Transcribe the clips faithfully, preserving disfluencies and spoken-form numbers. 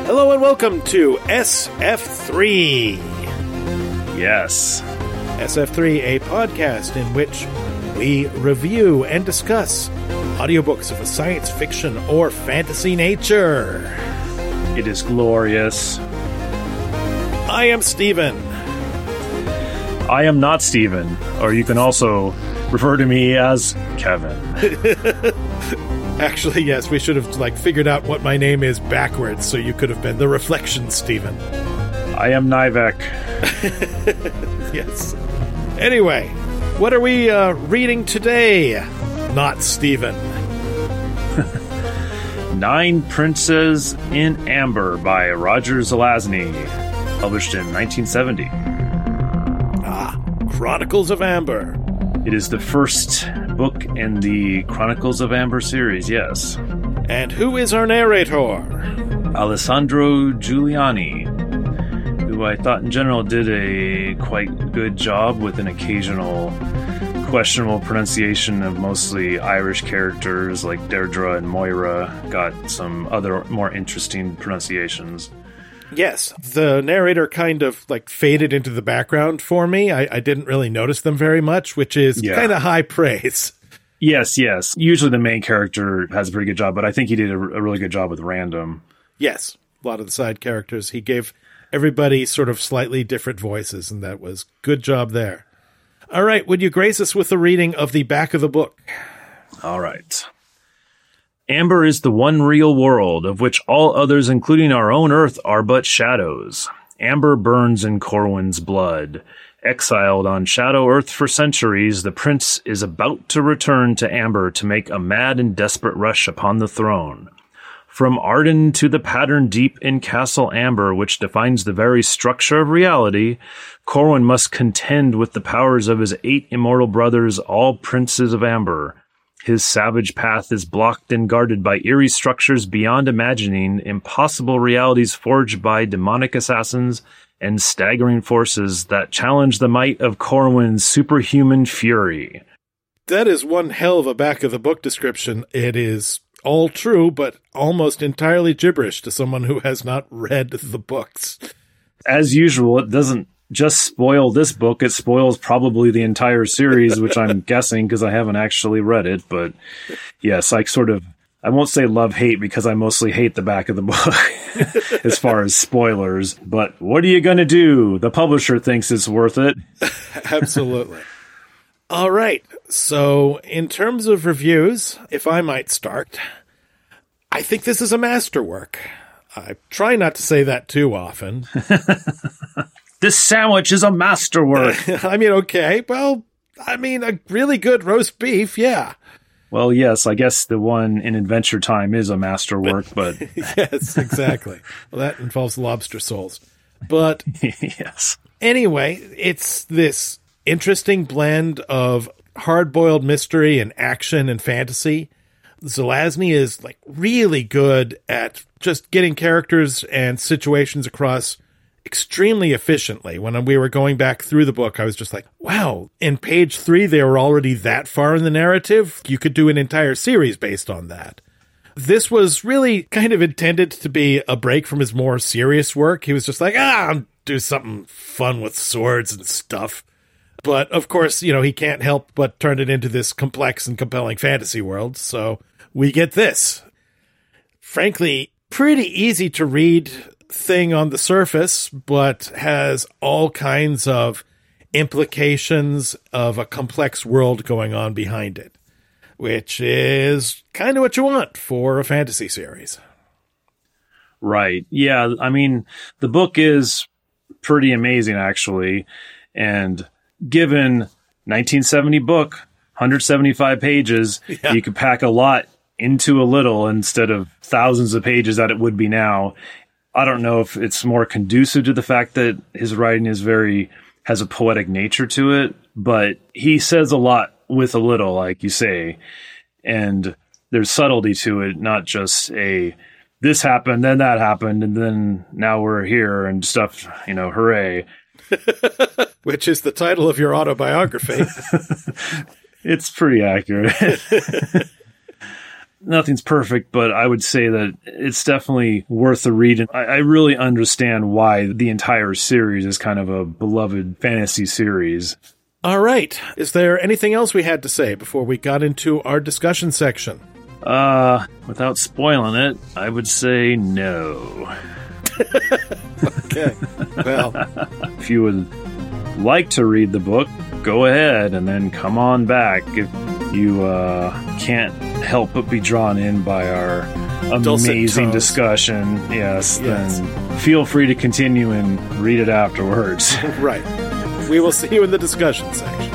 Hello and welcome to S F three. Yes. S F three, a podcast in which we review and discuss audiobooks of a science fiction or fantasy nature. It is glorious. I am Steven. I am not Steven, or you can also refer to me as Kevin. Actually, yes, we should have like figured out what my name is backwards, so you could have been the Reflection Steven. I am Nivek. Yes. Anyway, what are we uh, reading today? Not Steven. Nine Princes in Amber by Roger Zelazny, published in nineteen seventy. Ah, Chronicles of Amber. It is the first book in the Chronicles of Amber series, yes. And who is our narrator? Alessandro Giuliani, who I thought in general did a quite good job with an occasional questionable pronunciation of mostly Irish characters like Deirdre and Moira. Got some other more interesting pronunciations. Yes, the narrator kind of like faded into the background for me. I, I didn't really notice them very much, which is yeah. kind of high praise. Yes, yes. Usually the main character has a pretty good job, but I think he did a, a really good job with Random. Yes, a lot of the side characters. He gave everybody sort of slightly different voices, and that was good job there. All right, would you grace us with the reading of the back of the book? All right. Amber is the one real world, of which all others, including our own Earth, are but shadows. Amber burns in Corwin's blood. Exiled on Shadow Earth for centuries, the prince is about to return to Amber to make a mad and desperate rush upon the throne. From Arden to the pattern deep in Castle Amber, which defines the very structure of reality, Corwin must contend with the powers of his eight immortal brothers, all princes of Amber. His savage path is blocked and guarded by eerie structures beyond imagining, impossible realities forged by demonic assassins, and staggering forces that challenge the might of Corwin's superhuman fury. That is one hell of a back-of-the-book description. It is all true, but almost entirely gibberish to someone who has not read the books. As usual, it doesn't just spoil this book, it spoils probably the entire series, which I'm guessing because I haven't actually read it. But yes, I sort of, I won't say love-hate because I mostly hate the back of the book as far as spoilers. But what are you going to do? The publisher thinks it's worth it. Absolutely. All right. So in terms of reviews, if I might start, I think this is a masterwork. I try not to say that too often. This sandwich is a masterwork. I mean, okay. Well, I mean, a really good roast beef, yeah. Well, yes, I guess the one in Adventure Time is a masterwork, but... Yes, exactly. Well, that involves lobster souls. But yes. Anyway, it's this interesting blend of hard-boiled mystery and action and fantasy. Zelazny is like really good at just getting characters and situations across extremely efficiently. When we were going back through the book, I was just like, wow, in page three, they were already that far in the narrative. You could do an entire series based on that. This was really kind of intended to be a break from his more serious work. He was just like, ah, I'll do something fun with swords and stuff. But of course, you know, he can't help but turn it into this complex and compelling fantasy world. So we get this. Frankly, pretty easy to read thing on the surface, but has all kinds of implications of a complex world going on behind it, which is kind of what you want for a fantasy series. Right. Yeah. I mean, the book is pretty amazing, actually. And given nineteen seventy book, one hundred seventy-five pages, yeah. You could pack a lot into a little instead of thousands of pages that it would be now. I don't know if it's more conducive to the fact that his writing is very, has a poetic nature to it, but he says a lot with a little, like you say, and there's subtlety to it, not just a, this happened, then that happened, and then now we're here and stuff, you know, hooray. Which is the title of your autobiography. It's pretty accurate. nothing's perfect, but I would say that it's definitely worth a read. And I, I really understand why the entire series is kind of a beloved fantasy series. All right. Is there anything else we had to say before we got into our discussion section? Uh, without spoiling it, I would say no. Okay. Well, if you would like to read the book, go ahead and then come on back. If you uh, can't help but be drawn in by our amazing discussion, yes, yes, then feel free to continue and read it afterwards. Right. We will see you in the discussion section.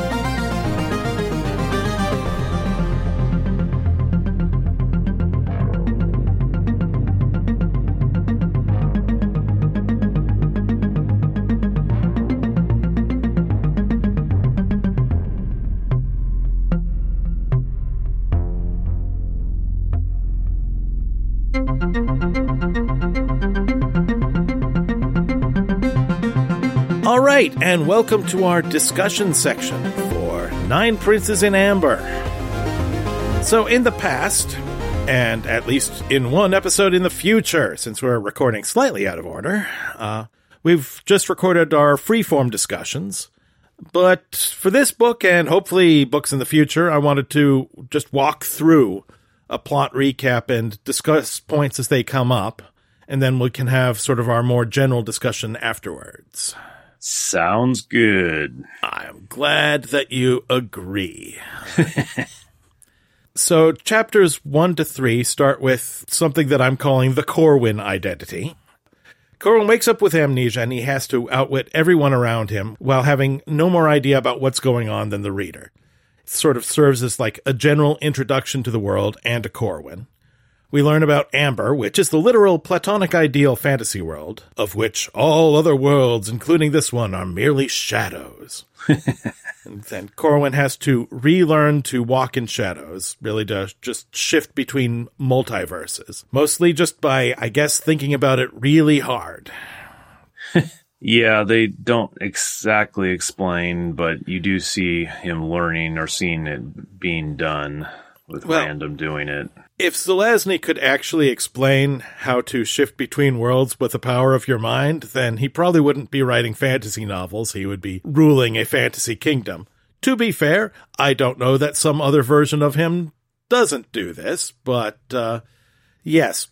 All right, and welcome to our discussion section for Nine Princes in Amber. So in the past, and at least in one episode in the future, since we're recording slightly out of order, uh, we've just recorded our freeform discussions. But for this book, and hopefully books in the future, I wanted to just walk through a plot recap and discuss points as they come up, and then we can have sort of our more general discussion afterwards. Sounds good. I'm glad that you agree. So chapters one to three start with something that I'm calling the Corwin identity. Corwin wakes up with amnesia and he has to outwit everyone around him while having no more idea about what's going on than the reader. It sort of serves as like a general introduction to the world and to Corwin. We learn about Amber, which is the literal platonic ideal fantasy world, of which all other worlds, including this one, are merely shadows. And then Corwin has to relearn to walk in shadows, really to just shift between multiverses. Mostly just by, I guess, thinking about it really hard. Yeah, they don't exactly explain, but you do see him learning or seeing it being done with well, random doing it. If Zelazny could actually explain how to shift between worlds with the power of your mind, then he probably wouldn't be writing fantasy novels. He would be ruling a fantasy kingdom. To be fair, I don't know that some other version of him doesn't do this, but, uh, yes.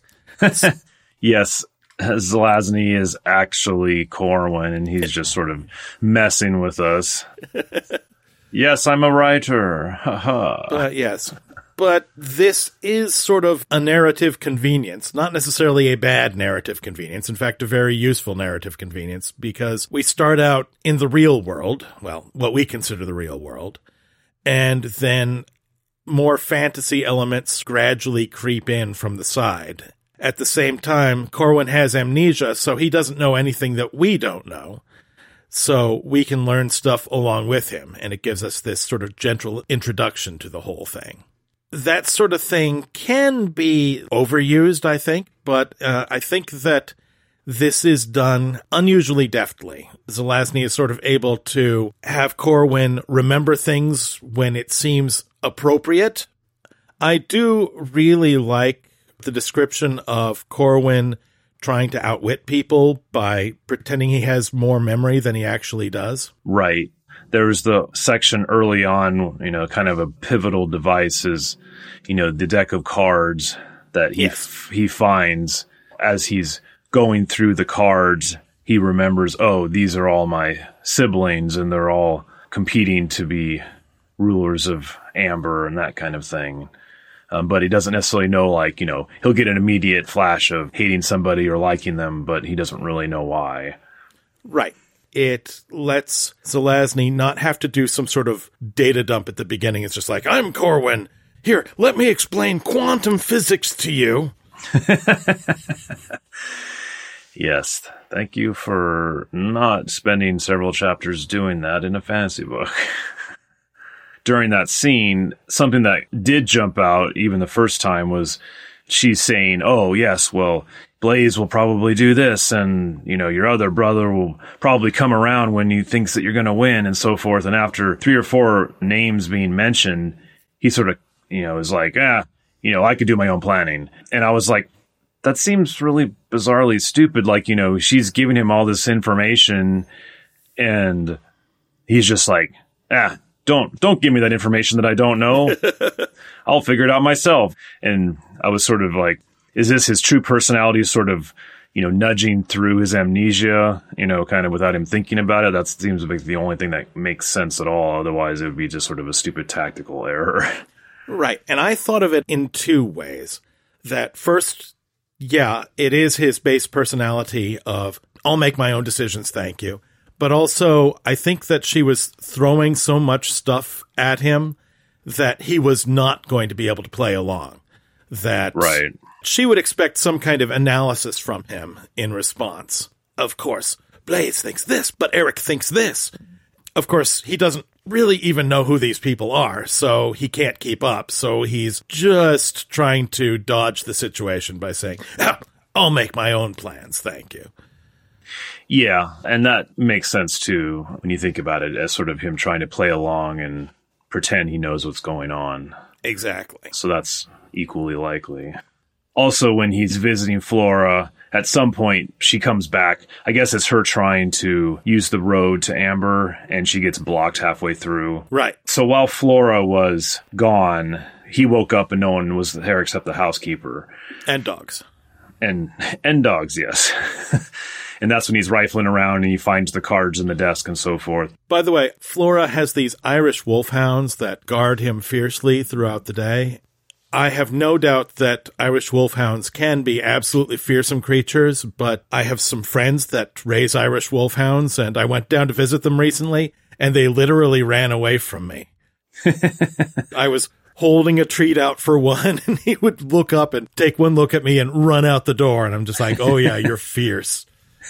Yes, Zelazny is actually Corwin, and he's just sort of messing with us. Yes, I'm a writer. Ha ha. But yes. But this is sort of a narrative convenience, not necessarily a bad narrative convenience. In fact, a very useful narrative convenience, because we start out in the real world, well, what we consider the real world, and then more fantasy elements gradually creep in from the side. At the same time, Corwin has amnesia, so he doesn't know anything that we don't know. So we can learn stuff along with him, and it gives us this sort of gentle introduction to the whole thing. That sort of thing can be overused, I think, but uh, I think that this is done unusually deftly. Zelazny is sort of able to have Corwin remember things when it seems appropriate. I do really like the description of Corwin trying to outwit people by pretending he has more memory than he actually does. Right. There's the section early on, you know, kind of a pivotal device is, you know, the deck of cards that he yes. f- he finds as he's going through the cards. He remembers, oh, these are all my siblings and they're all competing to be rulers of Amber and that kind of thing. Um, but he doesn't necessarily know, like, you know, he'll get an immediate flash of hating somebody or liking them, but he doesn't really know why. Right. It lets Zelazny not have to do some sort of data dump at the beginning. It's just like, I'm Corwin. Here, let me explain quantum physics to you. Yes. Thank you for not spending several chapters doing that in a fantasy book. During that scene, something that did jump out even the first time was she's saying, oh, yes, well, Blaze will probably do this, and, you know, your other brother will probably come around when he thinks that you're going to win, and so forth. And after three or four names being mentioned, he sort of, you know, is like, ah, you know, I could do my own planning. And I was like, that seems really bizarrely stupid. Like, you know, she's giving him all this information and he's just like, ah, don't, don't give me that information that I don't know. I'll figure it out myself. And I was sort of like, is this his true personality sort of, you know, nudging through his amnesia, you know, kind of without him thinking about it? That seems like the only thing that makes sense at all. Otherwise, it would be just sort of a stupid tactical error. Right. And I thought of it in two ways. That first, yeah, it is his base personality of, I'll make my own decisions, thank you. But also, I think that she was throwing so much stuff at him that he was not going to be able to play along. That right. She would expect some kind of analysis from him in response. Of course, Blaze thinks this, but Eric thinks this. Of course, he doesn't really even know who these people are, so he can't keep up. So he's just trying to dodge the situation by saying, ah, I'll make my own plans, thank you. Yeah, and that makes sense, too, when you think about it, as sort of him trying to play along and pretend he knows what's going on. Exactly. So that's equally likely. Also, when he's visiting Flora, at some point, she comes back. I guess it's her trying to use the road to Amber, and she gets blocked halfway through. Right. So while Flora was gone, he woke up and no one was there except the housekeeper. And dogs. And, and dogs, yes. And that's when he's rifling around and he finds the cards in the desk and so forth. By the way, Flora has these Irish wolfhounds that guard him fiercely throughout the day. I have no doubt that Irish wolfhounds can be absolutely fearsome creatures, but I have some friends that raise Irish wolfhounds, and I went down to visit them recently, and they literally ran away from me. I was holding a treat out for one, and he would look up and take one look at me and run out the door, and I'm just like, oh yeah, you're fierce.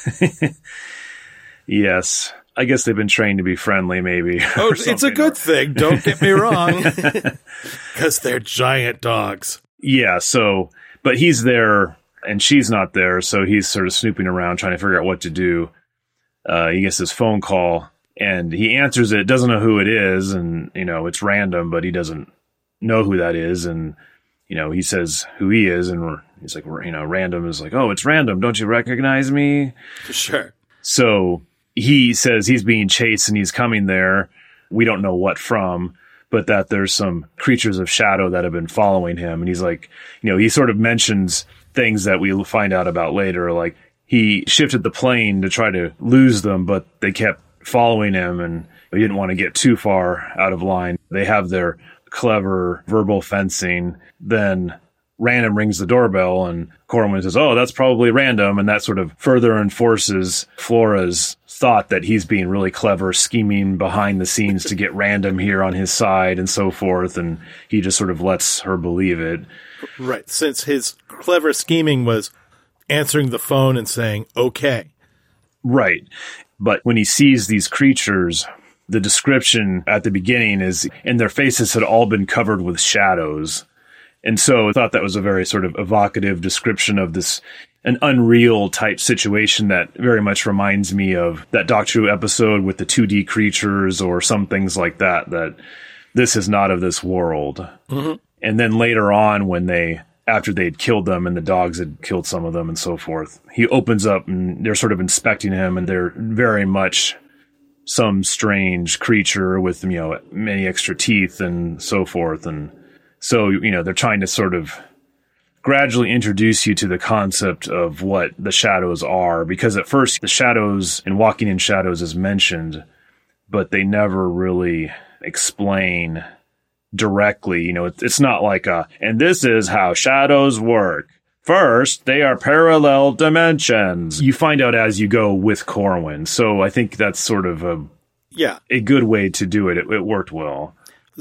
Yes. I guess they've been trained to be friendly, maybe. Oh, it's a good thing. Don't get me wrong. Because they're giant dogs. Yeah, so, but he's there and she's not there, so he's sort of snooping around trying to figure out what to do. Uh, he gets this phone call and he answers it, doesn't know who it is, and, you know, it's random, but he doesn't know who that is, and, you know, he says who he is, and we're, he's like, you know, random is like, oh, it's random, don't you recognize me? Sure. So he says he's being chased and he's coming there. We don't know what from, but that there's some creatures of shadow that have been following him. And he's like, you know, he sort of mentions things that we'll find out about later. Like he shifted the plane to try to lose them, but they kept following him and he didn't want to get too far out of line. They have their clever verbal fencing. Then Random rings the doorbell and Corwin says, oh, that's probably Random. And that sort of further enforces Flora's thought that he's being really clever, scheming behind the scenes to get Random here on his side and so forth. And he just sort of lets her believe it. Right. Since his clever scheming was answering the phone and saying, okay. Right. But when he sees these creatures, the description at the beginning is, and their faces had all been covered with shadows. And so I thought that was a very sort of evocative description of this, an unreal type situation that very much reminds me of that Doctor Who episode with the two D creatures or some things like that, that this is not of this world. Mm-hmm. And then later on when they, after they'd killed them and the dogs had killed some of them and so forth, he opens up and they're sort of inspecting him and they're very much some strange creature with, you know, many extra teeth and so forth. And so, you know, they're trying to sort of gradually introduce you to the concept of what the shadows are, because at first the shadows and walking in shadows is mentioned, but they never really explain directly. You know, it's not like a, and this is how shadows work. First, they are parallel dimensions. You find out as you go with Corwin. So I think that's sort of a, yeah, a good way to do it. It, it worked well.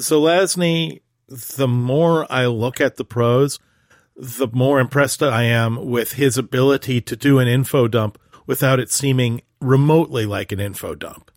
Zelazny, the more I look at the prose, the more impressed I am with his ability to do an info dump without it seeming remotely like an info dump.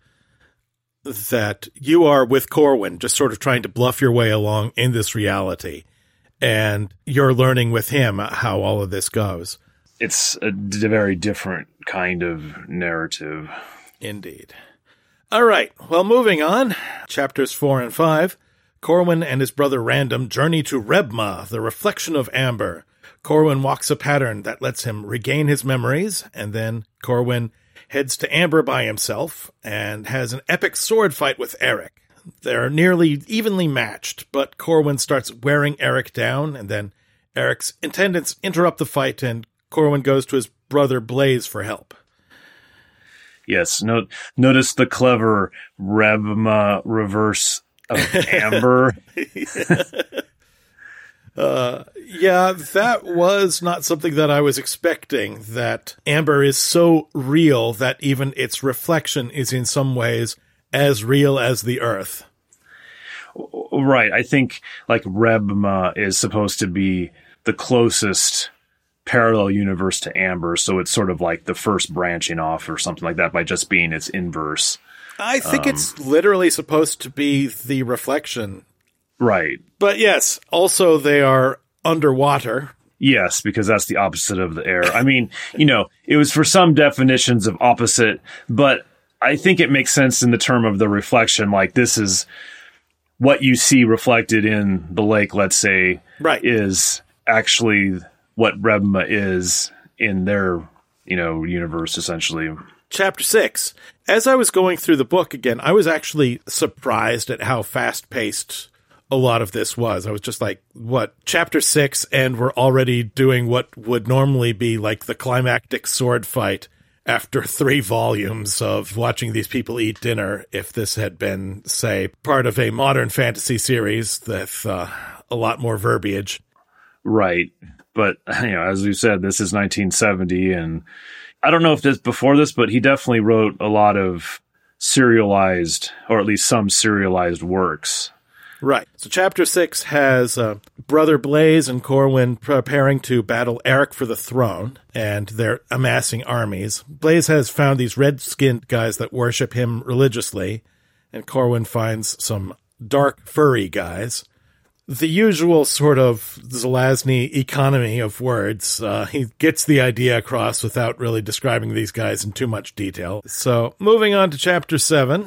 That you are with Corwin, just sort of trying to bluff your way along in this reality, and you're learning with him how all of this goes. It's a d- very different kind of narrative. Indeed. All right, well, moving on. Chapters four and five. Corwin and his brother Random journey to Rebma, the reflection of Amber. Corwin walks a pattern that lets him regain his memories, and then Corwin heads to Amber by himself and has an epic sword fight with Eric. They're nearly evenly matched, but Corwin starts wearing Eric down, and then Eric's attendants interrupt the fight, and Corwin goes to his brother Blaze for help. Yes, note, notice the clever Rebma reverse of Amber. uh, yeah, that was not something that I was expecting, that Amber is so real that even its reflection is in some ways as real as the Earth. Right. I think like Rebma is supposed to be the closest parallel universe to Amber, so it's sort of like the first branching off or something like that by just being its inverse. I think um, it's literally supposed to be the reflection. Right. But yes, also they are underwater. Yes, because that's the opposite of the air. I mean, you know, it was for some definitions of opposite, but I think it makes sense in the term of the reflection. Like, this is what you see reflected in the lake, let's say, right, is actually what Rebma is in their, you know, universe, essentially. Chapter six. As I was going through the book again, I was actually surprised at how fast-paced a lot of this was. I was just like, what, chapter six, and we're already doing what would normally be like the climactic sword fight after three volumes of watching these people eat dinner, if this had been, say, part of a modern fantasy series with uh, a lot more verbiage. Right. But, you know, as we said, this is nineteen seventy, and I don't know if this before this, but he definitely wrote a lot of serialized, or at least some serialized works. Right. So chapter six has uh, Brother Blaze and Corwin preparing to battle Eric for the throne, and they're amassing armies. Blaze has found these red-skinned guys that worship him religiously, and Corwin finds some dark, furry guys. The usual sort of Zelazny economy of words. Uh, he gets the idea across without really describing these guys in too much detail. So, moving on to chapter seven.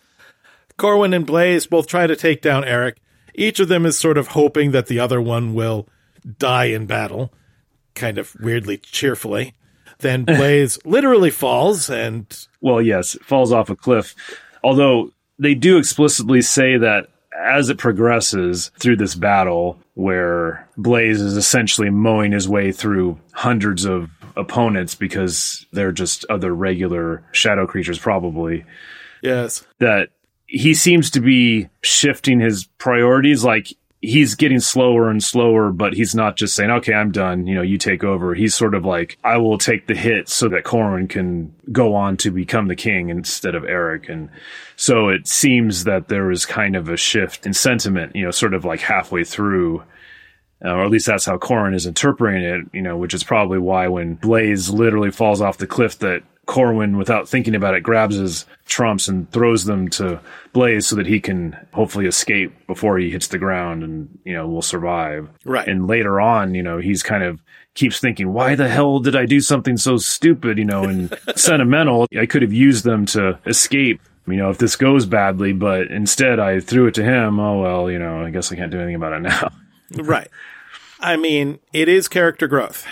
Corwin and Blaze both try to take down Eric. Each of them is sort of hoping that the other one will die in battle, kind of weirdly cheerfully. Then Blaze literally falls and... Well, yes, falls off a cliff. Although they do explicitly say that as it progresses through this battle, where Blaze is essentially mowing his way through hundreds of opponents because they're just other regular shadow creatures, probably. Yes. That he seems to be shifting his priorities. Like, he's getting slower and slower, but he's not just saying, okay, I'm done, you know, you take over. He's sort of like, I will take the hit so that Corwin can go on to become the king instead of Eric. And so it seems that there is kind of a shift in sentiment, you know, sort of like halfway through, uh, or at least that's how Corwin is interpreting it, you know, which is probably why when Blaze literally falls off the cliff, that Corwin, without thinking about it, grabs his trumps and throws them to Blaze so that he can hopefully escape before he hits the ground and, you know, will survive. Right. And later on, you know, he's kind of keeps thinking, why the hell did I do something so stupid, you know, and sentimental? I could have used them to escape, you know, if this goes badly, but instead I threw it to him. Oh, well, you know, I guess I can't do anything about it now. Right. I mean, it is character growth.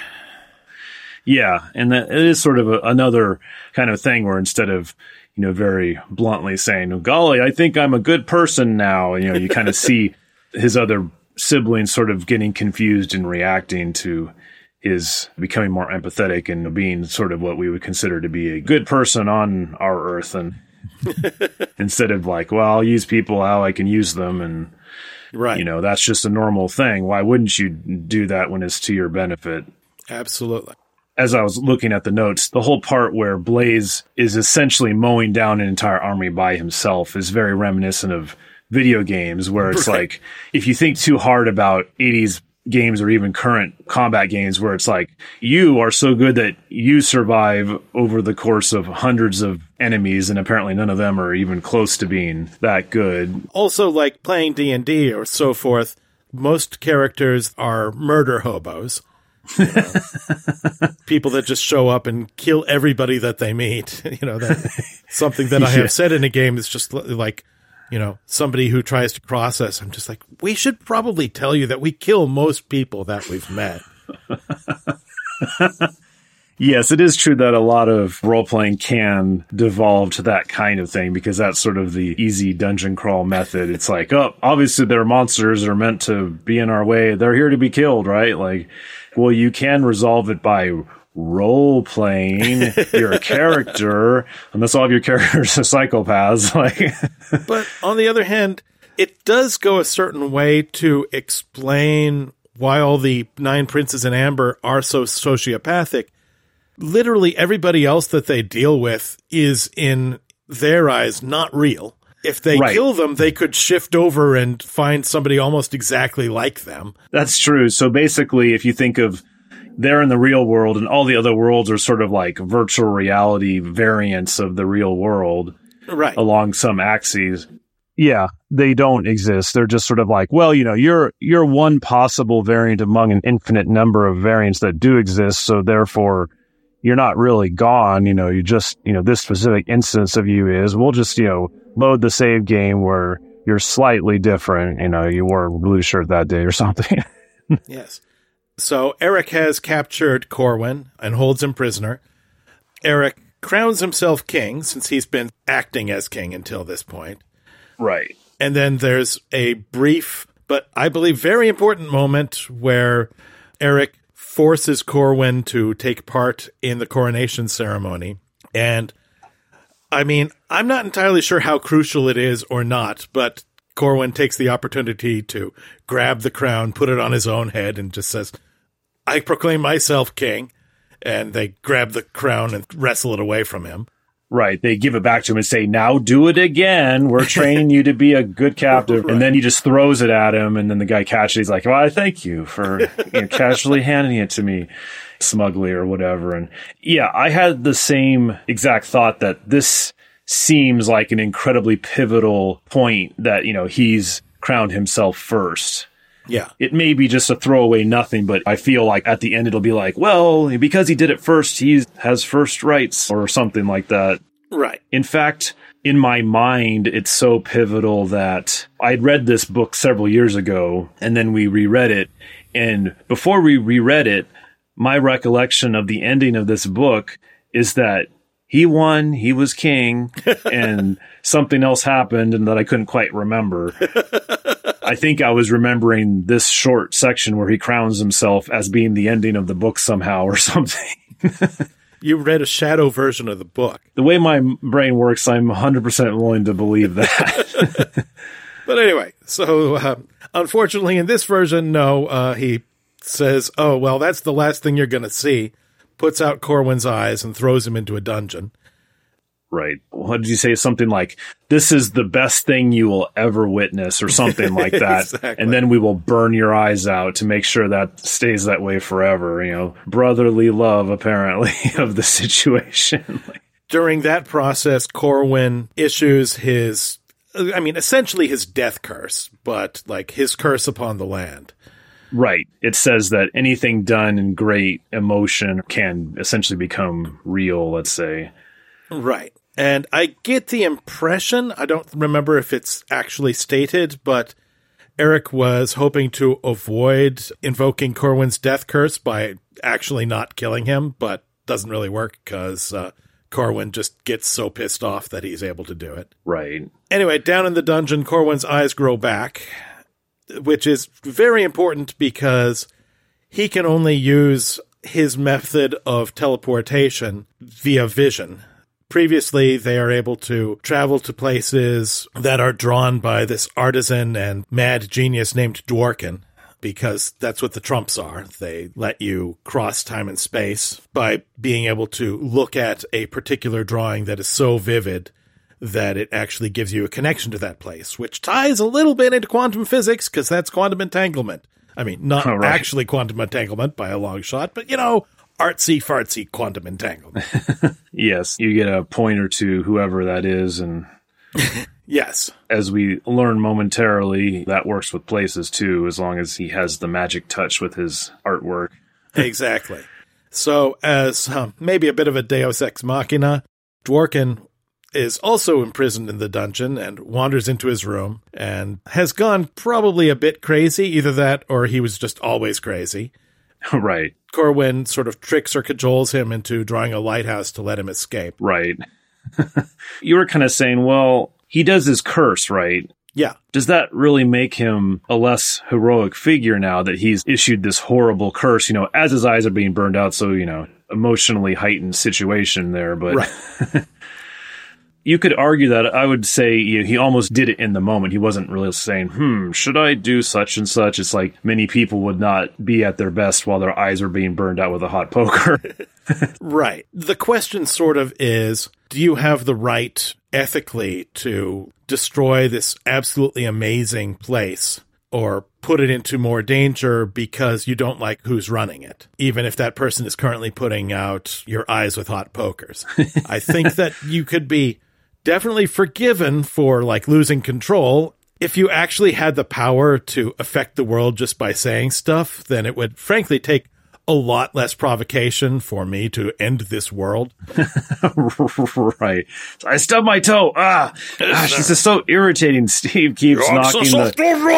Yeah, and that it is sort of a, another kind of thing where instead of, you know, very bluntly saying, oh, golly, I think I'm a good person now, you know, you kind of see his other siblings sort of getting confused and reacting to his becoming more empathetic and being sort of what we would consider to be a good person on our earth. And instead of like, well, I'll use people how I can use them. And, right, you know, that's just a normal thing. Why wouldn't you do that when it's to your benefit? Absolutely. As I was looking at the notes, the whole part where Blaze is essentially mowing down an entire army by himself is very reminiscent of video games, where it's right. like, if you think too hard about eighties games or even current combat games, where it's like, you are so good that you survive over the course of hundreds of enemies, and apparently none of them are even close to being that good. Also, like playing D and D or so forth, most characters are murder hobos. You know, people that just show up and kill everybody that they meet. You know, that something that I have yeah. said in a game is just like, you know, somebody who tries to cross us, I'm just like, we should probably tell you that we kill most people that we've met. Yes, it is true that a lot of role-playing can devolve to that kind of thing, because that's sort of the easy dungeon crawl method. It's like, oh, obviously they're monsters that are meant to be in our way. They're here to be killed, right? Like, well, you can resolve it by role-playing your character, unless all of your characters are psychopaths. Like, but on the other hand, it does go a certain way to explain why all the nine princes in Amber are so sociopathic. Literally everybody else that they deal with is, in their eyes, not real. If they right. kill them, they could shift over and find somebody almost exactly like them. That's true. So basically, if you think of they're in the real world and all the other worlds are sort of like virtual reality variants of the real world, right, along some axes. Yeah, they don't exist. They're just sort of like, well, you know, you're you're one possible variant among an infinite number of variants that do exist. So therefore, you're not really gone. You know, you just, you know, this specific instance of you is, we'll just, you know, load the save game where you're slightly different. You know, you wore a blue shirt that day or something. Yes. So Eric has captured Corwin and holds him prisoner. Eric crowns himself king, since he's been acting as king until this point. Right. And then there's a brief, but I believe very important moment where Eric forces Corwin to take part in the coronation ceremony. And I mean, I'm not entirely sure how crucial it is or not, but Corwin takes the opportunity to grab the crown, put it on his own head, and just says, I proclaim myself king. And they grab the crown and wrestle it away from him. Right. They give it back to him and say, now do it again. We're training you to be a good captive. Right. And then he just throws it at him. And then the guy catches it. He's like, well, I thank you for you know, casually handing it to me smugly or whatever. And yeah, I had the same exact thought that this seems like an incredibly pivotal point that, you know, he's crowned himself first. Yeah. It may be just a throwaway nothing, but I feel like at the end it'll be like, well, because he did it first, he has first rights or something like that. Right. In fact, in my mind, it's so pivotal that I'd read this book several years ago and then we reread it. And before we reread it, my recollection of the ending of this book is that he won, he was king, and something else happened and that I couldn't quite remember. I think I was remembering this short section where he crowns himself as being the ending of the book somehow or something. You read a shadow version of the book. The way my brain works, I'm one hundred percent willing to believe that. But anyway, so uh, unfortunately in this version, no, uh, he says, oh, well, that's the last thing you're going to see. Puts out Corwin's eyes and throws him into a dungeon. Right. What did you say? Something like, this is the best thing you will ever witness or something like that. Exactly. And then we will burn your eyes out to make sure that stays that way forever. You know, brotherly love, apparently, of the situation. During that process, Corwin issues his, I mean, essentially his death curse, but like his curse upon the land. Right. It says that anything done in great emotion can essentially become real, let's say. Right. And I get the impression, I don't remember if it's actually stated, but Eric was hoping to avoid invoking Corwin's death curse by actually not killing him, but doesn't really work because uh, Corwin just gets so pissed off that he's able to do it. Right. Anyway, down in the dungeon, Corwin's eyes grow back, which is very important because he can only use his method of teleportation via vision. Previously, they are able to travel to places that are drawn by this artisan and mad genius named Dworkin, because that's what the Trumps are. They let you cross time and space by being able to look at a particular drawing that is so vivid that it actually gives you a connection to that place, which ties a little bit into quantum physics, because that's quantum entanglement. I mean, not oh, right. actually quantum entanglement by a long shot, but, you know, artsy-fartsy quantum entanglement. Yes, you get a pointer to whoever that is, and yes, as we learn momentarily, that works with places too, as long as he has the magic touch with his artwork. Exactly. So, as um, maybe a bit of a deus ex machina, Dworkin is also imprisoned in the dungeon and wanders into his room and has gone probably a bit crazy, either that or he was just always crazy. Right. Corwin sort of tricks or cajoles him into drawing a lighthouse to let him escape. Right. You were kind of saying, well, he does his curse, right? Yeah. Does that really make him a less heroic figure now that he's issued this horrible curse, you know, as his eyes are being burned out? So, you know, emotionally heightened situation there. But right. You could argue that I would say you know, he almost did it in the moment. He wasn't really saying, hmm, should I do such and such? It's like many people would not be at their best while their eyes are being burned out with a hot poker. Right. The question sort of is, do you have the right ethically to destroy this absolutely amazing place or put it into more danger because you don't like who's running it, even if that person is currently putting out your eyes with hot pokers? I think that you could be definitely forgiven for like losing control. If you actually had the power to affect the world just by saying stuff, then it would frankly take a lot less provocation for me to end this world. Right. I stubbed my toe. Ah, gosh, this is so irritating. Steve keeps You're knocking so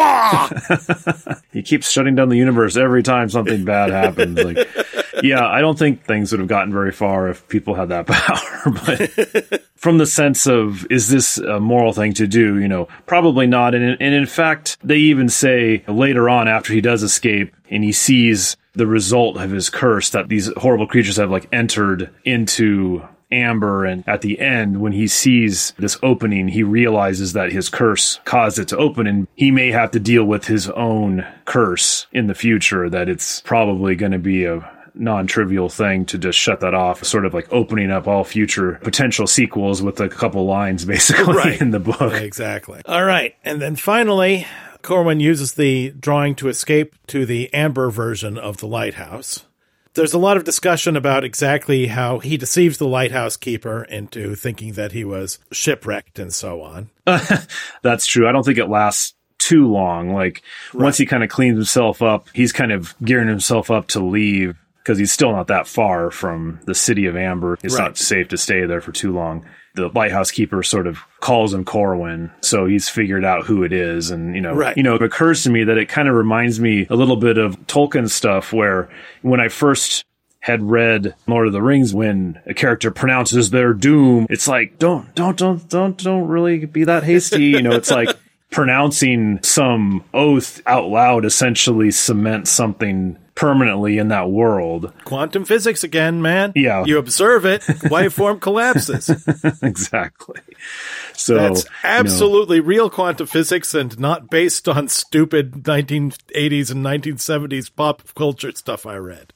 the... He keeps shutting down the universe every time something bad happens. Like, yeah, I don't think things would have gotten very far if people had that power. But from the sense of, is this a moral thing to do? You know, probably not. And, and in fact, they even say later on after he does escape and he sees the result of his curse, that these horrible creatures have like entered into Amber, and at the end when he sees this opening, he realizes that his curse caused it to open, and he may have to deal with his own curse in the future, that it's probably going to be a non-trivial thing to just shut that off, sort of like opening up all future potential sequels with a couple lines basically right. in the book. Exactly. All right. And then finally, Corwin uses the drawing to escape to the Amber version of the lighthouse. There's a lot of discussion about exactly how he deceives the lighthouse keeper into thinking that he was shipwrecked and so on. That's true. I don't think it lasts too long. Like, right. Once he kind of cleans himself up, he's kind of gearing himself up to leave because he's still not that far from the city of Amber. It's right. not safe to stay there for too long. The lighthouse keeper sort of calls him Corwin, so he's figured out who it is. And, you know, right. you know, it occurs to me that it kind of reminds me a little bit of Tolkien stuff, where when I first had read Lord of the Rings, when a character pronounces their doom, it's like, don't, don't, don't, don't, don't really be that hasty. You know, it's like pronouncing some oath out loud essentially cements something permanently in that world. Quantum physics again, man. Yeah. You observe it, waveform collapses. Exactly. So that's absolutely you know, real quantum physics and not based on stupid nineteen eighties and nineteen seventies pop culture stuff I read.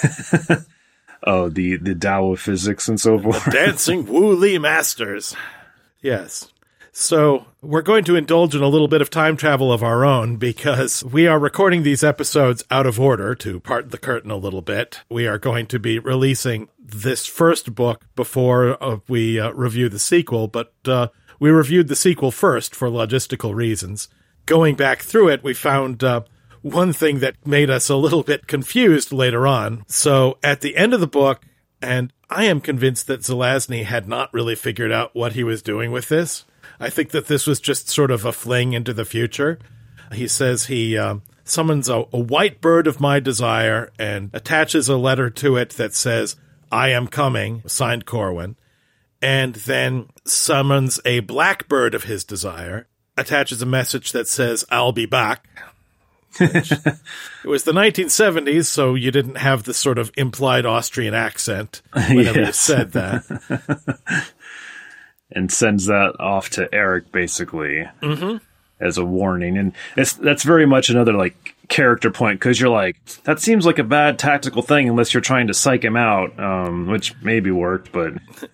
Oh, the, the Tao of physics and so forth. The dancing Wu Li masters. Yes. So we're going to indulge in a little bit of time travel of our own because we are recording these episodes out of order to part the curtain a little bit. We are going to be releasing this first book before uh, we uh, review the sequel, but uh, we reviewed the sequel first for logistical reasons. Going back through it, we found uh, one thing that made us a little bit confused later on. So at the end of the book, and I am convinced that Zelazny had not really figured out what he was doing with this. I think that this was just sort of a fling into the future. He says he uh, summons a, a white bird of my desire and attaches a letter to it that says, I am coming, signed Corwin, and then summons a black bird of his desire, attaches a message that says, I'll be back. Which, it was the nineteen seventies, so you didn't have the sort of implied Austrian accent whenever yes. you said that. And sends that off to Eric, basically, mm-hmm. as a warning. And it's that's very much another, like, character point, because you're like, that seems like a bad tactical thing unless you're trying to psych him out, um, which maybe worked, but...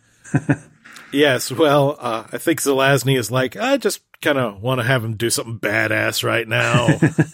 Yes, well, uh, I think Zelazny is like, I just kind of want to have him do something badass right now.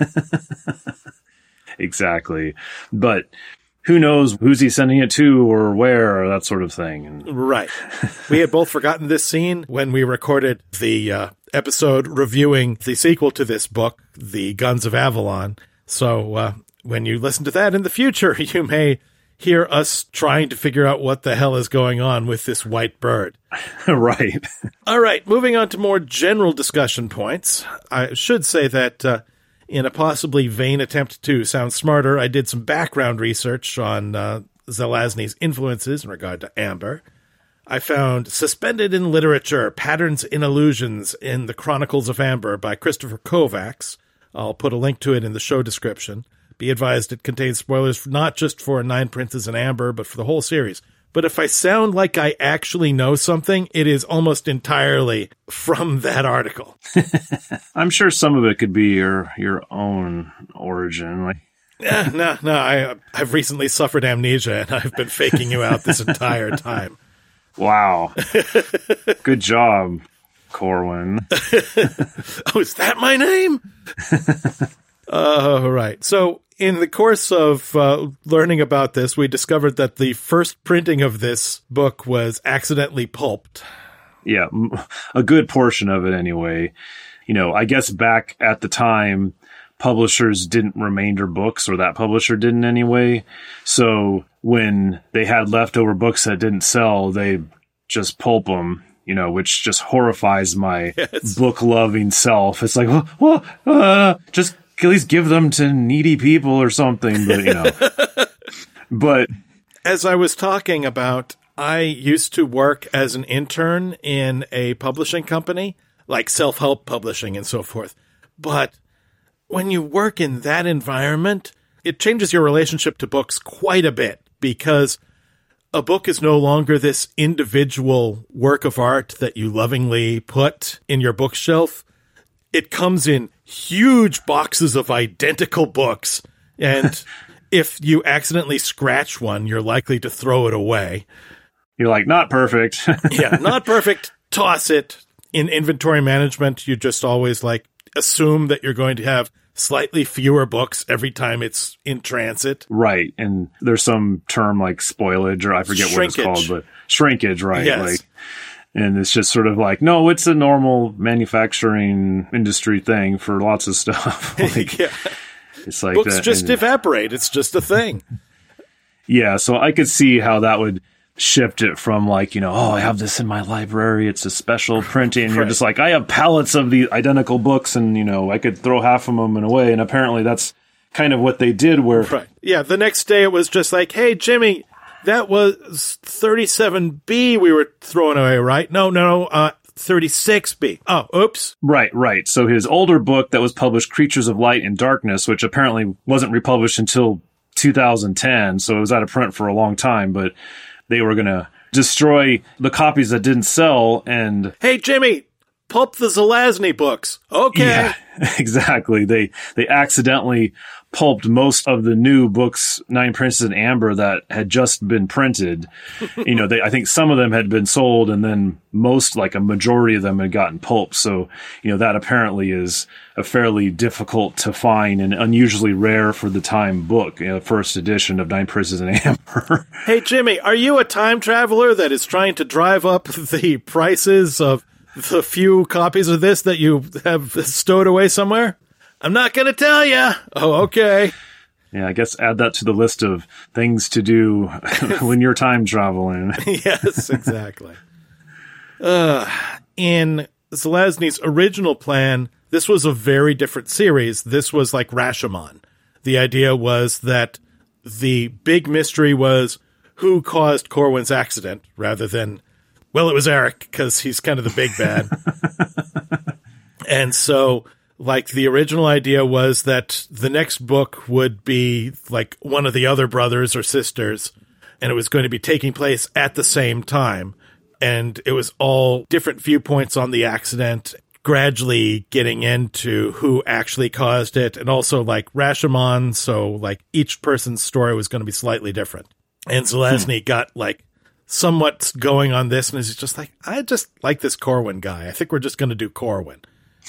Exactly. But... who knows who's he sending it to or where or that sort of thing. And right. We had both forgotten this scene when we recorded the uh, episode reviewing the sequel to this book, The Guns of Avalon. So uh, when you listen to that in the future, you may hear us trying to figure out what the hell is going on with this white bird. Right. All right, moving on to more general discussion points. I should say that uh, in a possibly vain attempt to sound smarter, I did some background research on uh, Zelazny's influences in regard to Amber. I found Suspended in Literature, Patterns in Illusions in the Chronicles of Amber by Christopher Kovacs. I'll put a link to it in the show description. Be advised it contains spoilers not just for Nine Princes and Amber, but for the whole series. But if I sound like I actually know something, it is almost entirely from that article. I'm sure some of it could be your your own origin. Like, yeah, no, no, I, I've recently suffered amnesia, and I've been faking you out this entire time. Wow. Good job, Corwin. Oh, is that my name? Uh, right. So in the course of uh, learning about this, we discovered that the first printing of this book was accidentally pulped. Yeah, a good portion of it anyway. You know, I guess back at the time, publishers didn't remainder books, or that publisher didn't anyway. So when they had leftover books that didn't sell, they just pulp them, you know, which just horrifies my yes. book-loving self. It's like, well, well uh, just at least give them to needy people or something, but, you know. But as I was talking about, I used to work as an intern in a publishing company, like self-help publishing and so forth. But when you work in that environment, it changes your relationship to books quite a bit, because a book is no longer this individual work of art that you lovingly put in your bookshelf. It comes in huge boxes of identical books, and if you accidentally scratch one, you're likely to throw it away. You're like, not perfect. Yeah, not perfect. Toss it. In inventory management, you just always like assume that you're going to have slightly fewer books every time it's in transit. Right. And there's some term like spoilage, or I forget Shrinkage. what it's called, but shrinkage, right? Yes. Like, and it's just sort of like, no, it's a normal manufacturing industry thing for lots of stuff. Like, yeah. It's like books that, just and, evaporate. It's just a thing. Yeah. So I could see how that would shift it from like, you know, oh, I have this in my library, it's a special printing, and you're Right. just like, I have pallets of the identical books, and, you know, I could throw half of them in away. And apparently that's kind of what they did, where Right. Yeah, the next day it was just like, hey, Jimmy, that was thirty-seven B we were throwing away, right? No, no, uh, thirty-six B. Oh, oops. Right, right. So his older book that was published, Creatures of Light and Darkness, which apparently wasn't republished until two thousand ten, so it was out of print for a long time, but they were going to destroy the copies that didn't sell. And Hey, Jimmy, pulp the Zelazny books. Okay. yeah, exactly. They they accidentally pulped most of the new books, Nine Princes and Amber, that had just been printed. You know, they I think some of them had been sold, and then most, like a majority of them, had gotten pulped. So, you know, that apparently is a fairly difficult to find and unusually rare for the time book, you know, first edition of Nine Princes and Amber. Hey, Jimmy, are you a time traveler that is trying to drive up the prices of the few copies of this that you have stowed away somewhere? I'm not going to tell you. Oh, okay. Yeah, I guess add that to the list of things to do when you're time traveling. Yes, exactly. Uh, in Zelazny's original plan, this was a very different series. This was like Rashomon. The idea was that the big mystery was who caused Corwin's accident, rather than, well, it was Eric, because he's kind of the big bad. And so, like, the original idea was that the next book would be like one of the other brothers or sisters, and it was going to be taking place at the same time. And it was all different viewpoints on the accident, gradually getting into who actually caused it, and also like Rashomon, so like each person's story was going to be slightly different. And Zelazny hmm. got like somewhat going on this, and is just like, I just like this Corwin guy. I think we're just going to do Corwin.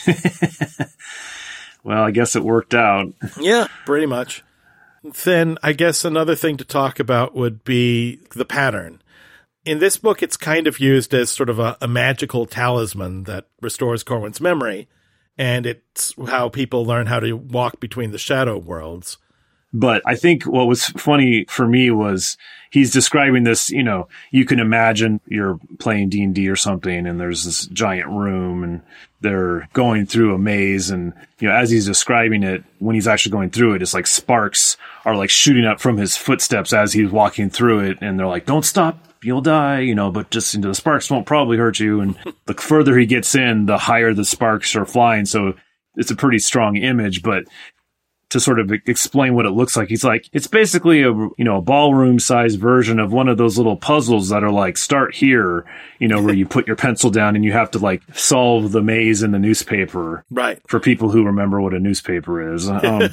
Well, I guess it worked out. Yeah, pretty much. Then I guess another thing to talk about would be the pattern. In this book, it's kind of used as sort of a, a magical talisman that restores Corwin's memory, and it's how people learn how to walk between the shadow worlds. But I think what was funny for me was he's describing this, you know, you can imagine you're playing D and D or something and there's this giant room and they're going through a maze. And, you know, as he's describing it, when he's actually going through it, it's like sparks are like shooting up from his footsteps as he's walking through it. And they're like, don't stop, you'll die, you know, but just, you know, the sparks won't probably hurt you. And the further he gets in, the higher the sparks are flying. So it's a pretty strong image, but to sort of explain what it looks like, he's like, it's basically a, you know, a ballroom sized version of one of those little puzzles that are like, start here, you know, where you put your pencil down and you have to like solve the maze in the newspaper. Right. For people who remember what a newspaper is. Um,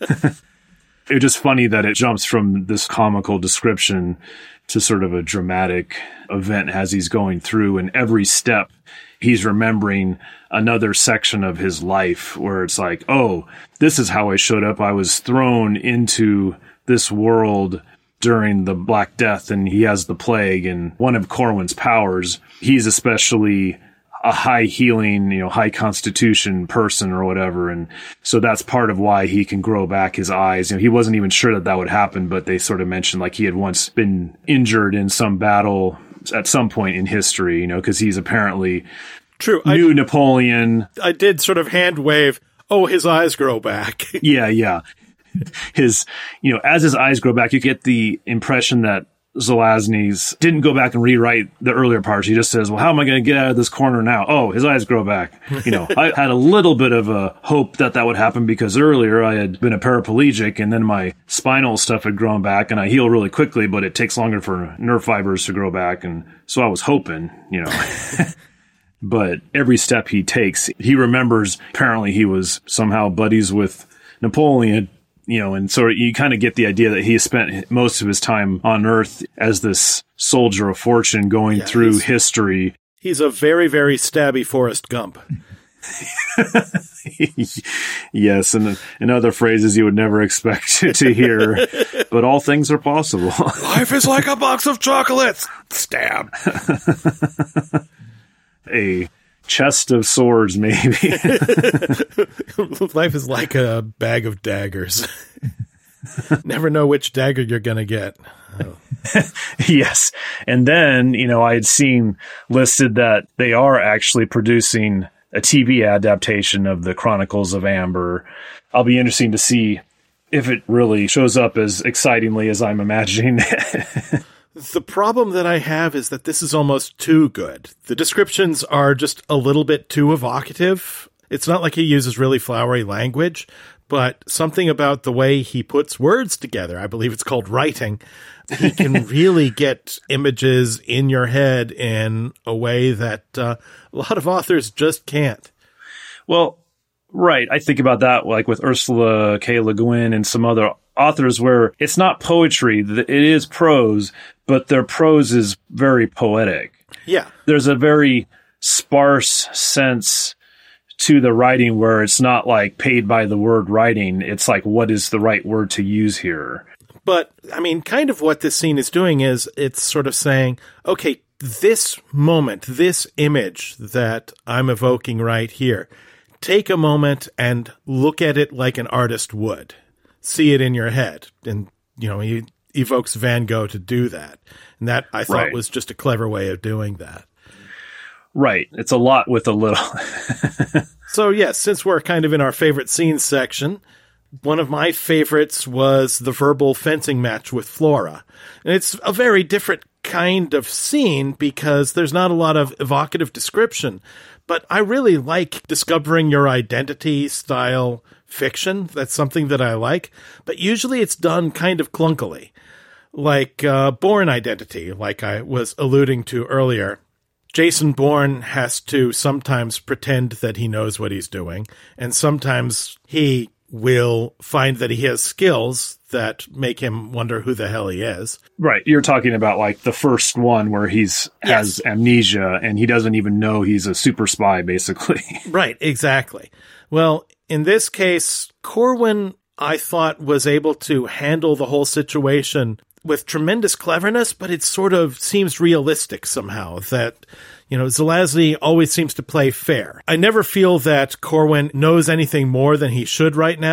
it's just funny that it jumps from this comical description to sort of a dramatic event as he's going through, and every step he's remembering another section of his life where it's like, oh, this is how I showed up. I was thrown into this world during the Black Death, and he has the plague. And one of Corwin's powers, he's especially a high healing, you know, high constitution person or whatever. And so that's part of why he can grow back his eyes. You know, he wasn't even sure that that would happen, but they sort of mentioned like he had once been injured in some battle at some point in history, you know, because he's apparently True. knew I, Napoleon. I did sort of hand wave, oh, his eyes grow back. yeah, yeah. His, you know, as his eyes grow back, you get the impression that Zelazny's didn't go back and rewrite the earlier parts. He just says, well, how am I going to get out of this corner now? Oh, his eyes grow back. You know, I had a little bit of a hope that that would happen because earlier I had been a paraplegic and then my spinal stuff had grown back and I heal really quickly, but it takes longer for nerve fibers to grow back. And so I was hoping, you know, but every step he takes, he remembers apparently he was somehow buddies with Napoleon. You know, and so you kind of get the idea that he spent most of his time on Earth as this soldier of fortune going yeah, through he's, history. He's a very, very stabby Forrest Gump. Yes, and in other phrases you would never expect to hear, but all things are possible. Life is like a box of chocolates. Stab. A chest of swords, maybe. Life is like a bag of daggers. Never know which dagger you're going to get. Oh. Yes. And then, you know, I had seen listed that they are actually producing a T V adaptation of the Chronicles of Amber. I'll be interesting to see if it really shows up as excitingly as I'm imagining. The problem that I have is that this is almost too good. The descriptions are just a little bit too evocative. It's not like he uses really flowery language, but something about the way he puts words together, I believe it's called writing, he can really get images in your head in a way that uh, a lot of authors just can't. Well, right. I think about that like with Ursula K. Le Guin and some other authors where it's not poetry, it is prose, but their prose is very poetic. Yeah. There's a very sparse sense to the writing where it's not like paid by the word writing. It's like, what is the right word to use here? But, I mean, kind of what this scene is doing is it's sort of saying, okay, this moment, this image that I'm evoking right here, take a moment and look at it like an artist would. See it in your head. And, you know, he evokes Van Gogh to do that. And that, I thought, right. was just a clever way of doing that. Right. It's a lot with a little. So, yes, since we're kind of in our favorite scenes section, one of my favorites was the verbal fencing match with Flora. And it's a very different kind of scene because there's not a lot of evocative description. But I really like discovering your identity style fiction. That's something that I like. But usually it's done kind of clunkily. Like uh, Bourne Identity, like I was alluding to earlier. Jason Bourne has to sometimes pretend that he knows what he's doing. And sometimes he will find that he has skills that make him wonder who the hell he is. Right. You're talking about like the first one where he's Yes. has amnesia and he doesn't even know he's a super spy, basically. Right, exactly. Well, in this case, Corwin, I thought, was able to handle the whole situation with tremendous cleverness, but it sort of seems realistic somehow that, you know, Zelazny always seems to play fair. I never feel that Corwin knows anything more than he should right now,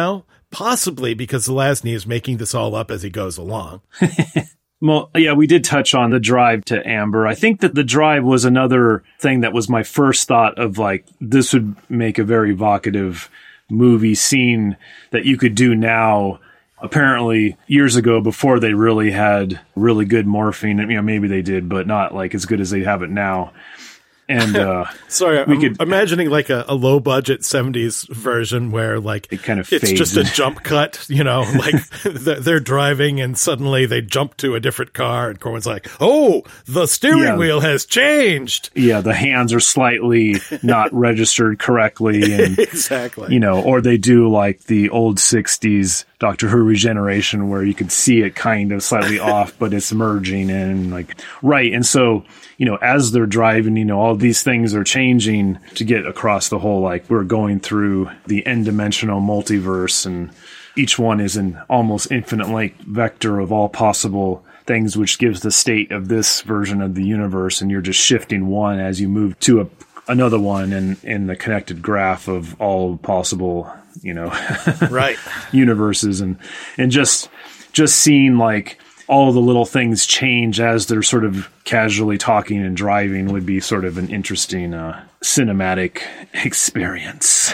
possibly because Zelazny is making this all up as he goes along. Well, yeah, we did touch on the drive to Amber. I think that the drive was another thing that was my first thought of, like, this would make a very evocative movie scene that you could do now. Apparently, years ago, before they really had really good morphine, you know, maybe they did, but not like as good as they have it now. And uh, sorry, we I'm could, imagining like a, a low budget seventies version where like it kind of it's fades. just a jump cut, you know, like they're driving and suddenly they jump to a different car and Corwin's like, oh, the steering yeah. wheel has changed. Yeah, the hands are slightly not registered correctly. And, exactly. You know, or they do like the old sixties Doctor Who Regeneration where you could see it kind of slightly off, but it's merging in, like, right. And so, you know, as they're driving, you know, all these things are changing to get across the whole, like, we're going through the n-dimensional multiverse, and each one is an almost infinite like vector of all possible things, which gives the state of this version of the universe, and you're just shifting one as you move to a, another one in, in the connected graph of all possible, you know, right. universes, and, and just, just seeing like all the little things change as they're sort of casually talking and driving would be sort of an interesting uh, cinematic experience.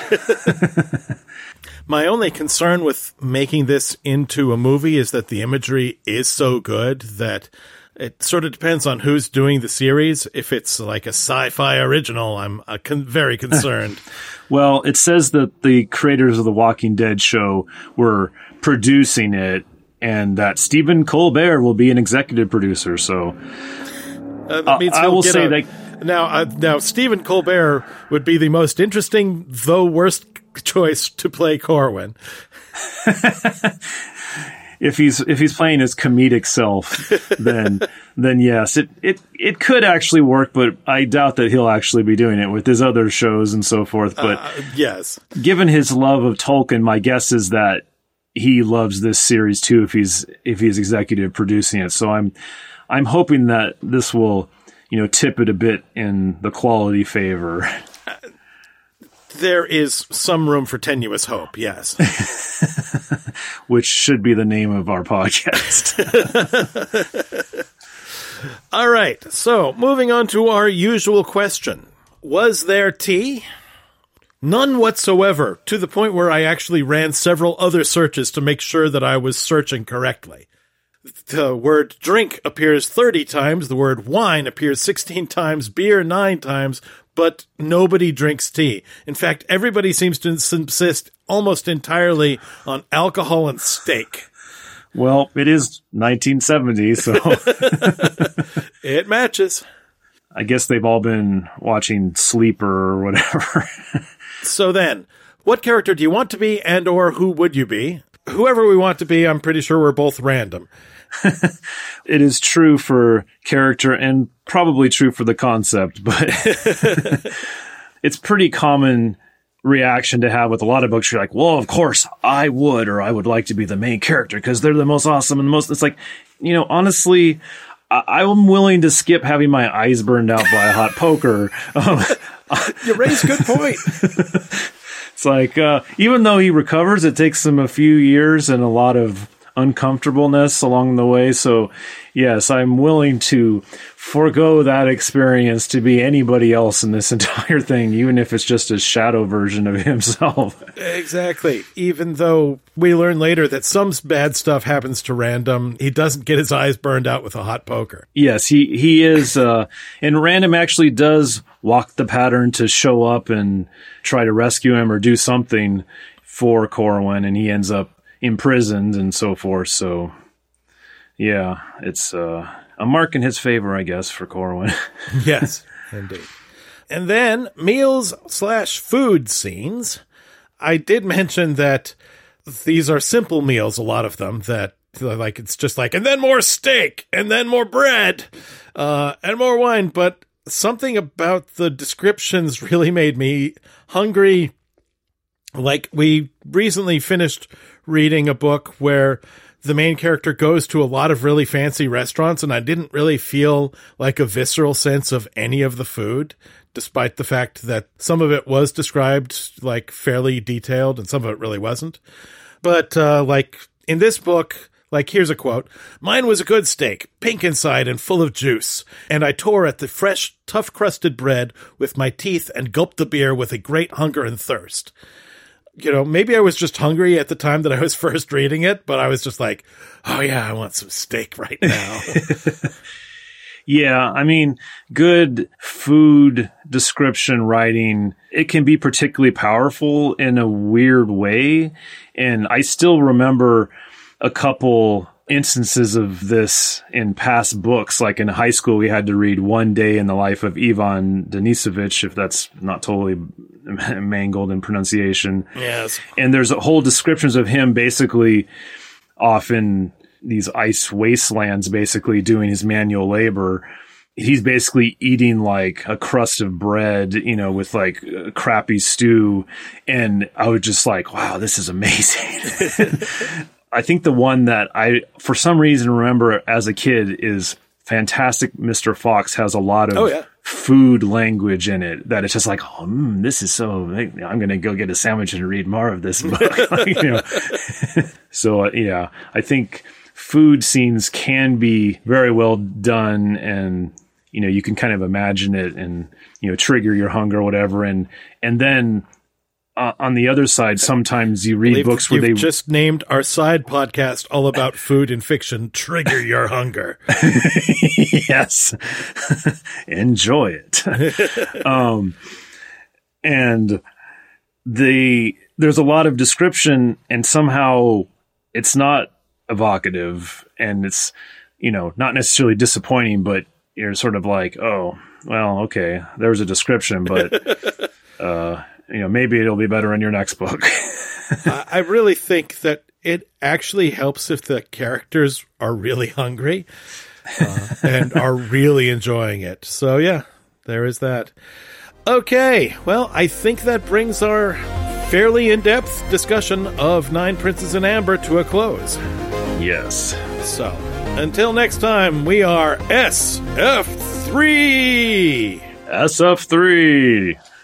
My only concern with making this into a movie is that the imagery is so good that it sort of depends on who's doing the series. If it's like a sci-fi original, I'm uh, con- very concerned. Well, it says that the creators of The Walking Dead show were producing it, and that Stephen Colbert will be an executive producer. So uh, that means I will say a, that now, uh, now Stephen Colbert would be the most interesting, though worst choice to play Corwin. If he's if he's playing his comedic self, then then yes, it, it it could actually work, but I doubt that he'll actually be doing it with his other shows and so forth. But uh, yes, given his love of Tolkien, my guess is that he loves this series too. If he's if he's executive producing it, so I'm I'm hoping that this will, you know, tip it a bit in the quality favor. There is some room for tenuous hope, yes. Which should be the name of our podcast. All right, so moving on to our usual question. Was there tea? None whatsoever, to the point where I actually ran several other searches to make sure that I was searching correctly. The word drink appears thirty times, the word wine appears sixteen times, beer nine times, but nobody drinks tea. In fact, everybody seems to subsist almost entirely on alcohol and steak. Well, it is nineteen seventy, so it matches. I guess they've all been watching Sleeper or whatever. So then, what character do you want to be, and or who would you be? Whoever we want to be, I'm pretty sure we're both random. It is true for character and probably true for the concept, but it's pretty common reaction to have with a lot of books. You're like, well, of course I would, or I would like to be the main character because they're the most awesome and the most, it's like, you know, honestly, I- I'm willing to skip having my eyes burned out by a hot poker. Um, you raise a good point. It's like, uh, even though he recovers, it takes him a few years and a lot of uncomfortableness along the way. So yes, I'm willing to forego that experience to be anybody else in this entire thing, even if it's just a shadow version of himself. Exactly. Even though we learn later that some bad stuff happens to Random, he doesn't get his eyes burned out with a hot poker. Yes, he, he is, uh, and Random actually does walk the pattern to show up and try to rescue him or do something for Corwin, and he ends up imprisoned and so forth. So yeah, it's uh, a mark in his favor, I guess, for Corwin. Yes, indeed. And then meals slash food scenes. I did mention that these are simple meals, a lot of them, that like it's just like, and then more steak, and then more bread, uh, and more wine. But something about the descriptions really made me hungry. Like, we recently finished reading a book where the main character goes to a lot of really fancy restaurants, and I didn't really feel like a visceral sense of any of the food, despite the fact that some of it was described like fairly detailed and some of it really wasn't. But uh, like in this book, like here's a quote, "Mine was a good steak, pink inside and full of juice, and I tore at the fresh, tough-crusted bread with my teeth and gulped the beer with a great hunger and thirst." You know, maybe I was just hungry at the time that I was first reading it, but I was just like, oh yeah, I want some steak right now. Yeah, I mean, good food description writing, it can be particularly powerful in a weird way. And I still remember a couple instances of this in past books. Like in high school, we had to read One Day in the Life of Ivan Denisovich, if that's not totally mangled in pronunciation. Yes. And there's whole descriptions of him basically off in these ice wastelands, basically doing his manual labor. He's basically eating like a crust of bread, you know, with like a crappy stew. And I was just like, wow, this is amazing. I think the one that I, for some reason, remember as a kid is Fantastic Mister Fox. Has a lot of oh, yeah. food language in it that it's just like, oh, mm, this is so, I'm going to go get a sandwich and read more of this book. Like, you know. So, uh, yeah, I think food scenes can be very well done, and, you know, you can kind of imagine it and, you know, trigger your hunger or whatever. And, and then uh, on the other side, sometimes you read Believe books where they just named our side podcast all about food and fiction, Trigger Your Hunger. Yes. Enjoy it. um, and the, there's a lot of description, and somehow it's not evocative, and it's, you know, not necessarily disappointing, but you're sort of like, oh, well, okay, there's a description, but, uh, you know, maybe it'll be better in your next book. I really think that it actually helps if the characters are really hungry uh, and are really enjoying it. So, yeah, there is that. Okay, well, I think that brings our fairly in-depth discussion of Nine Princes in Amber to a close. Yes. So, until next time, we are S F three! S F three!